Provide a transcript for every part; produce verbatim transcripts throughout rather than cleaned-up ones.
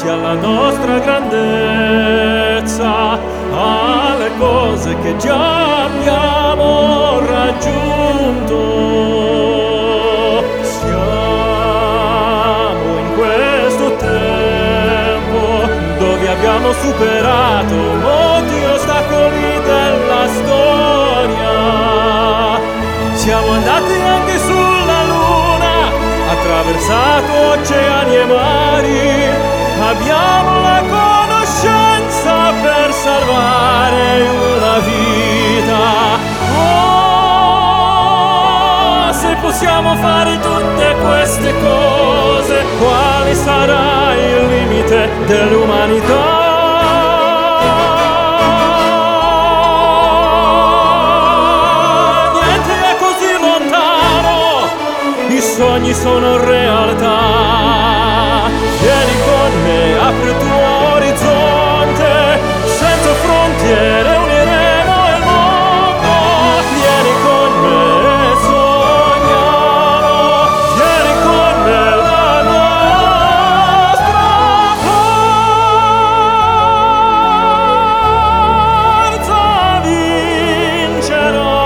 sia la nostra grandezza alle cose che già abbiamo raggiunto. Siamo in questo tempo dove abbiamo superato molti ostacoli della storia. Siamo andati anche sulla Luna, attraversato oceani e mari, abbiamo la conoscenza per salvare una vita. Oh, se possiamo fare tutte queste cose, quale sarà il limite dell'umanità? I sogni sono realtà. Vieni con me, apri il tuo orizzonte, senza frontiere uniremo il mondo. Vieni con me e sogniamo, vieni con me, la nostra forza vincerà.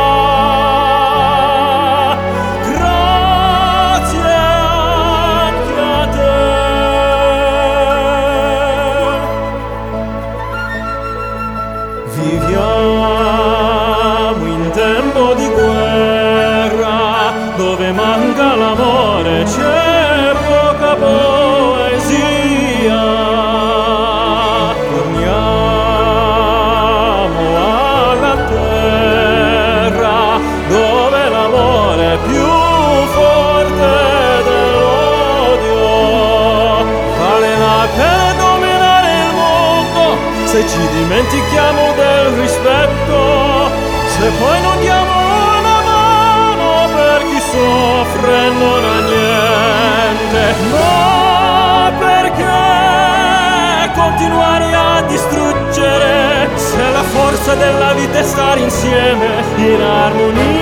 Viviamo in tempo di guerra, dove manca l'amore, c'è poca poesia. Torniamo alla terra, dove l'amore è più forte dell'odio. Vale la pena dominare il mondo se ci dimentichiamo del rispetto, se poi non diamo una mano per chi soffre e non ha niente. No, perché continuare a distruggere, se la forza della vita è stare insieme in armonia.